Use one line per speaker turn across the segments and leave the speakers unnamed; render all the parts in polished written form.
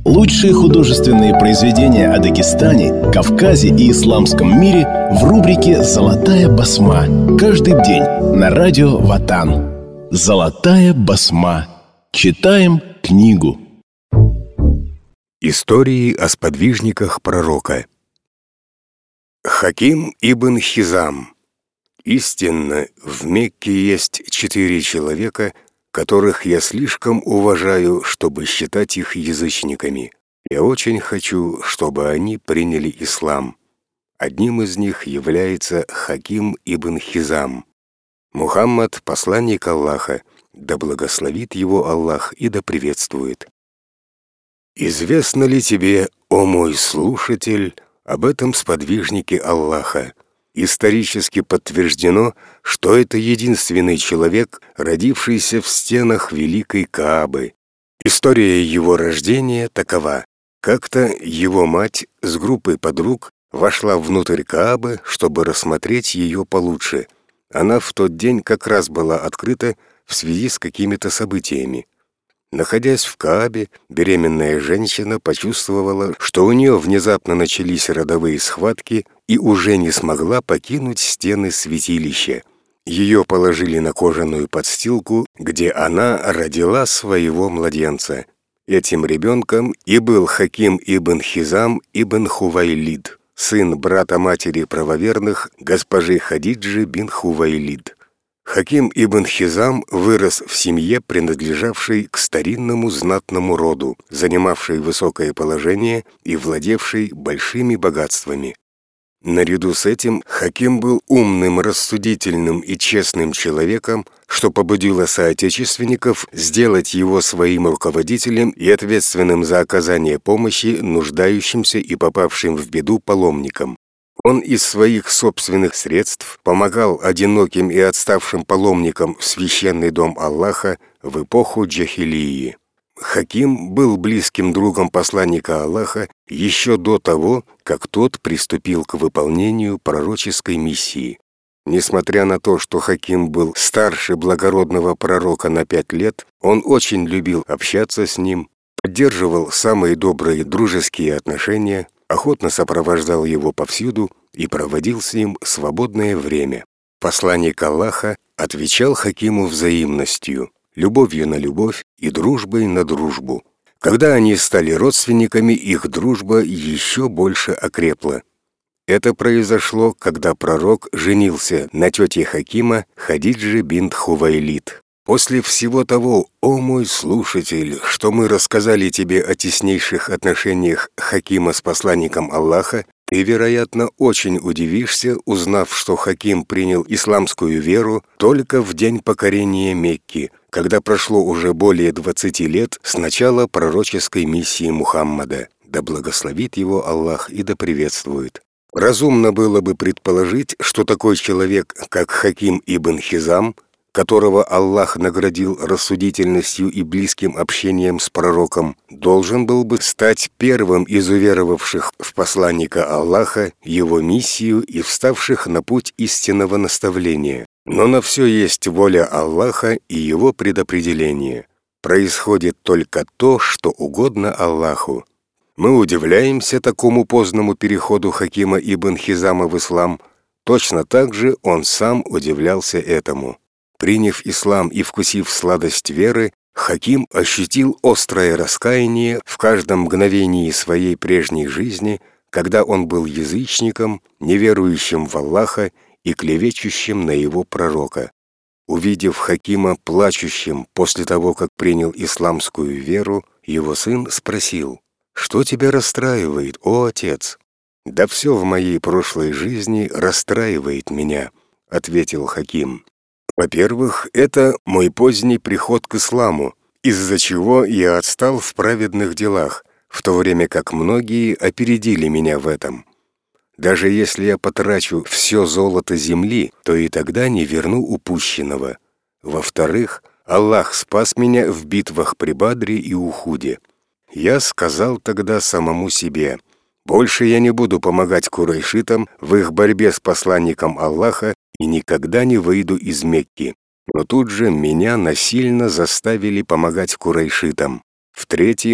Лучшие художественные произведения о Дагестане, Кавказе и исламском мире в рубрике «Золотая басма». Каждый день на радио Ватан. «Золотая басма». Читаем книгу.
Истории о сподвижниках пророка. Хаким ибн Хизам. Истинно, в Мекке есть 4 человека, которых я слишком уважаю, чтобы считать их язычниками. Я очень хочу, чтобы они приняли ислам. Одним из них является Хаким ибн Хизам. Мухаммад – посланник Аллаха, да благословит его Аллах и да приветствует. Известно ли тебе, о мой слушатель, об этом сподвижнике Аллаха? Исторически подтверждено, что это единственный человек, родившийся в стенах Великой Каабы. История его рождения такова. Как-то его мать с группой подруг вошла внутрь Каабы, чтобы рассмотреть ее получше. Она в тот день как раз была открыта в связи с какими-то событиями. Находясь в Каабе, беременная женщина почувствовала, что у нее внезапно начались родовые схватки и уже не смогла покинуть стены святилища. Ее положили на кожаную подстилку, где она родила своего младенца. Этим ребенком и был Хаким ибн Хизам ибн Хувайлид, сын брата матери правоверных госпожи Хадиджи бин Хувайлид. Хаким ибн Хизам вырос в семье, принадлежавшей к старинному знатному роду, занимавшей высокое положение и владевшей большими богатствами. Наряду с этим Хаким был умным, рассудительным и честным человеком, что побудило соотечественников сделать его своим руководителем и ответственным за оказание помощи нуждающимся и попавшим в беду паломникам. Он из своих собственных средств помогал одиноким и отставшим паломникам в священный дом Аллаха в эпоху джахилии. Хаким был близким другом посланника Аллаха еще до того, как тот приступил к выполнению пророческой миссии. Несмотря на то, что Хаким был старше благородного пророка на 5 лет, он очень любил общаться с ним, поддерживал самые добрые дружеские отношения, охотно сопровождал его повсюду и проводил с ним свободное время. Посланник Аллаха отвечал Хакиму взаимностью, любовью на любовь и дружбой на дружбу. Когда они стали родственниками, их дружба еще больше окрепла. Это произошло, когда пророк женился на тете Хакима Хадиджи бинт Хувайлид. После всего того, о мой слушатель, что мы рассказали тебе о теснейших отношениях Хакима с посланником Аллаха, ты, вероятно, очень удивишься, узнав, что Хаким принял исламскую веру только в день покорения Мекки, когда прошло уже более 20 лет с начала пророческой миссии Мухаммада. Да благословит его Аллах и да приветствует. Разумно было бы предположить, что такой человек, как Хаким ибн Хизам, которого Аллах наградил рассудительностью и близким общением с пророком, должен был бы стать первым из уверовавших в посланника Аллаха, его миссию и вставших на путь истинного наставления. Но на все есть воля Аллаха и его предопределение. Происходит только то, что угодно Аллаху. Мы удивляемся такому поздному переходу Хакима ибн Хизама в ислам, точно так же он сам удивлялся этому. Приняв ислам и вкусив сладость веры, Хаким ощутил острое раскаяние в каждом мгновении своей прежней жизни, когда он был язычником, неверующим в Аллаха и клевещущим на его пророка. Увидев Хакима плачущим после того, как принял исламскую веру, его сын спросил: «Что тебя расстраивает, о отец?» «Да все в моей прошлой жизни расстраивает меня», — ответил Хаким. «Во-первых, это мой поздний приход к исламу, из-за чего я отстал в праведных делах, в то время как многие опередили меня в этом. Даже если я потрачу все золото земли, то и тогда не верну упущенного. Во-вторых, Аллах спас меня в битвах при Бадре и Ухуде. Я сказал тогда самому себе: больше я не буду помогать курайшитам в их борьбе с посланником Аллаха и никогда не выйду из Мекки. Но тут же меня насильно заставили помогать курайшитам. В-третьих,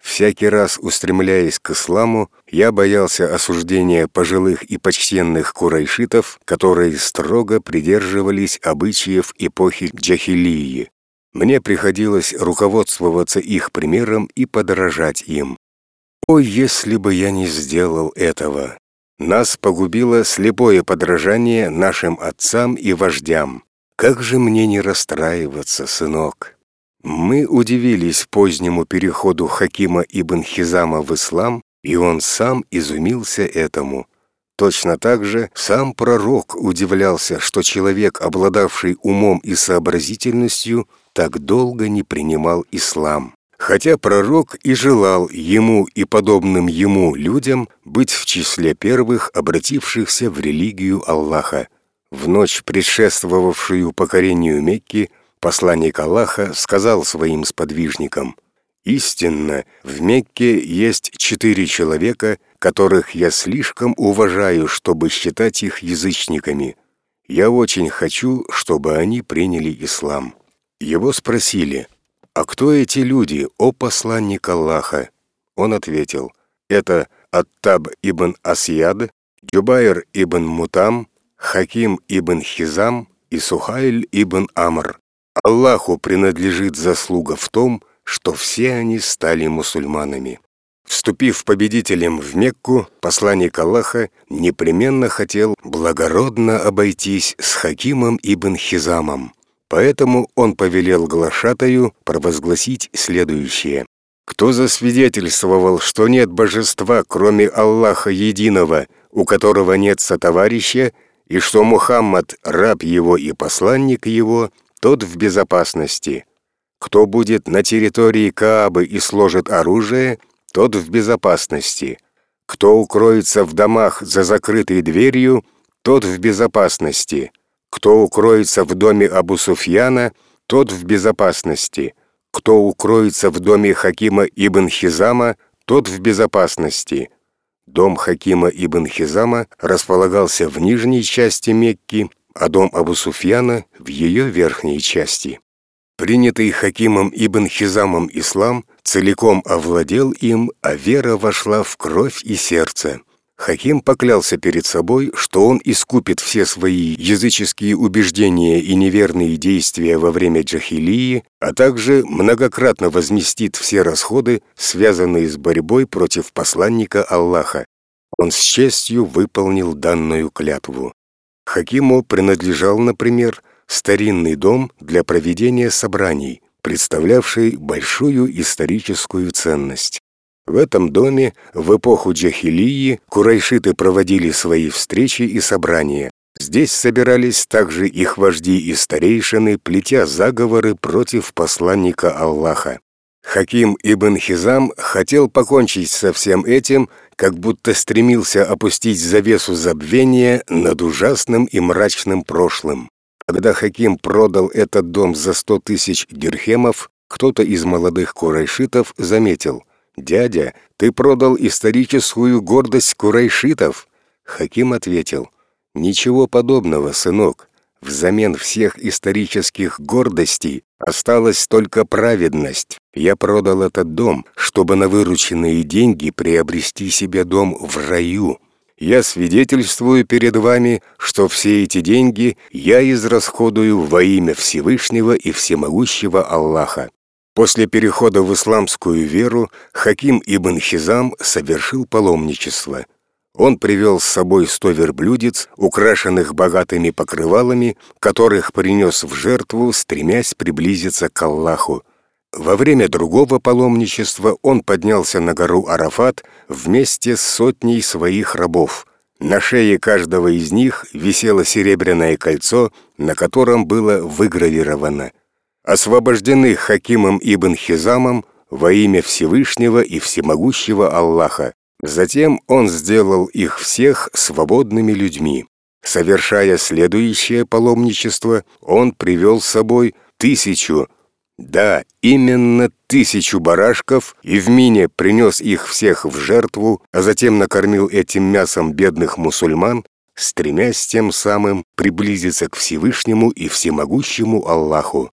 Всякий раз, устремляясь к исламу, я боялся осуждения пожилых и почтенных курайшитов, которые строго придерживались обычаев эпохи джахилии. Мне приходилось руководствоваться их примером и подражать им. О, если бы я не сделал этого! Нас погубило слепое подражание нашим отцам и вождям. Как же мне не расстраиваться, сынок? Мы удивились позднему переходу Хакима ибн Хизама в ислам, и он сам изумился этому. Точно так же сам пророк удивлялся, что человек, обладавший умом и сообразительностью, так долго не принимал ислам. Хотя пророк и желал ему и подобным ему людям быть в числе первых, обратившихся в религию Аллаха. В ночь, предшествовавшую покорению Мекки, посланник Аллаха сказал своим сподвижникам: «Истинно, в Мекке есть 4 человека, которых я слишком уважаю, чтобы считать их язычниками. Я очень хочу, чтобы они приняли ислам». Его спросили: «А кто эти люди, о посланник Аллаха?» Он ответил: «Это Аттаб ибн Асьяд, Джубайр ибн Мутам, Хаким ибн Хизам и Сухайль ибн Амр. Аллаху принадлежит заслуга в том, что все они стали мусульманами». Вступив победителем в Мекку, посланник Аллаха непременно хотел благородно обойтись с Хакимом ибн Хизамом. Поэтому он повелел глашатаю провозгласить следующее: «Кто засвидетельствовал, что нет божества, кроме Аллаха Единого, у которого нет сотоварища, и что Мухаммад – раб его и посланник его, тот в безопасности. Кто будет на территории Каабы и сложит оружие, тот в безопасности. Кто укроется в домах за закрытой дверью, тот в безопасности. Кто укроется в доме Абу Суфьяна, тот в безопасности. Кто укроется в доме Хакима ибн Хизама, тот в безопасности». Дом Хакима ибн Хизама располагался в нижней части Мекки, а дом Абу Суфьяна в ее верхней части. Принятый Хакимом ибн Хизамом ислам целиком овладел им, а вера вошла в кровь и сердце. Хаким поклялся перед собой, что он искупит все свои языческие убеждения и неверные действия во время джахилии, а также многократно возместит все расходы, связанные с борьбой против посланника Аллаха. Он с честью выполнил данную клятву. Хакиму принадлежал, например, старинный дом для проведения собраний, представлявший большую историческую ценность. В этом доме в эпоху джахилии курайшиты проводили свои встречи и собрания. Здесь собирались также их вожди и старейшины, плетя заговоры против посланника Аллаха. Хаким ибн Хизам хотел покончить со всем этим, как будто стремился опустить завесу забвения над ужасным и мрачным прошлым. Когда Хаким продал этот дом за 100 000 дирхемов, кто-то из молодых курайшитов заметил: «Дядя, ты продал историческую гордость курайшитов». Хаким ответил: «Ничего подобного, сынок. Взамен всех исторических гордостей осталась только праведность. Я продал этот дом, чтобы на вырученные деньги приобрести себе дом в раю. Я свидетельствую перед вами, что все эти деньги я израсходую во имя Всевышнего и Всемогущего Аллаха». После перехода в исламскую веру Хаким ибн Хизам совершил паломничество. Он привел с собой 100 верблюдец, украшенных богатыми покрывалами, которых принес в жертву, стремясь приблизиться к Аллаху. Во время другого паломничества он поднялся на гору Арафат вместе с 100 своих рабов. На шее каждого из них висело серебряное кольцо, на котором было выгравировано: «Освобождены Хакимом ибн Хизамом во имя Всевышнего и Всемогущего Аллаха». Затем он сделал их всех свободными людьми. Совершая следующее паломничество, он привел с собой 1000, да, именно 1000 барашков, и в Мине принес их всех в жертву, а затем накормил этим мясом бедных мусульман, стремясь тем самым приблизиться к Всевышнему и Всемогущему Аллаху.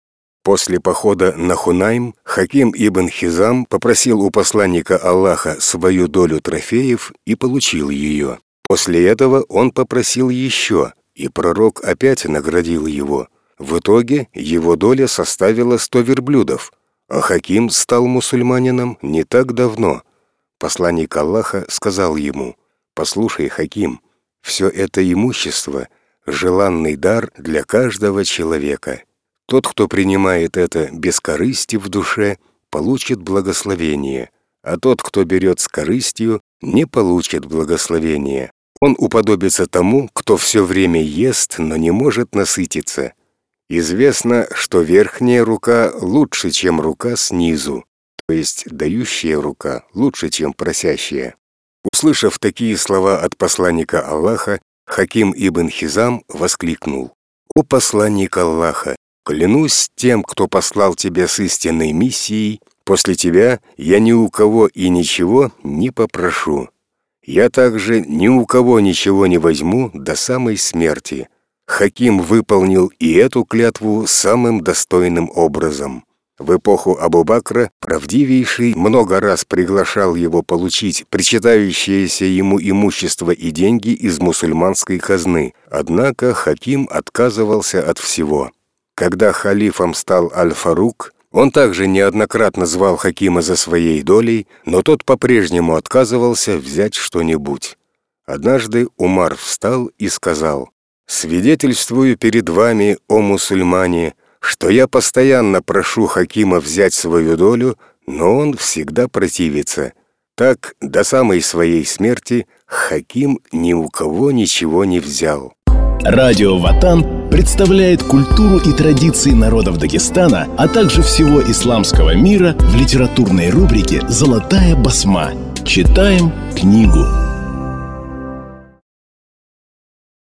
После похода на Хунайм Хаким ибн Хизам попросил у посланника Аллаха свою долю трофеев и получил ее. После этого он попросил еще, и пророк опять наградил его. В итоге его доля составила 100 верблюдов, а Хаким стал мусульманином не так давно. Посланник Аллаха сказал ему: «Послушай, Хаким, все это имущество – желанный дар для каждого человека. Тот, кто принимает это без корысти в душе, получит благословение, а тот, кто берет с корыстью, не получит благословения. Он уподобится тому, кто все время ест, но не может насытиться. Известно, что верхняя рука лучше, чем рука снизу, то есть дающая рука лучше, чем просящая». Услышав такие слова от посланника Аллаха, Хаким ибн Хизам воскликнул: «О посланник Аллаха! Клянусь тем, кто послал тебя с истинной миссией, после тебя я ни у кого и ничего не попрошу. Я также ни у кого ничего не возьму до самой смерти». Хаким выполнил и эту клятву самым достойным образом. В эпоху Абу-Бакра правдивейший много раз приглашал его получить причитающееся ему имущество и деньги из мусульманской казны, однако Хаким отказывался от всего. Когда халифом стал Аль-Фарук, он также неоднократно звал Хакима за своей долей, но тот по-прежнему отказывался взять что-нибудь. Однажды Умар встал и сказал: «Свидетельствую перед вами, о мусульмане, что я постоянно прошу Хакима взять свою долю, но он всегда противится. Так, до самой своей смерти Хаким ни у кого ничего не взял».
Радио Ватан представляет культуру и традиции народов Дагестана, а также всего исламского мира в литературной рубрике «Золотая басма». Читаем книгу.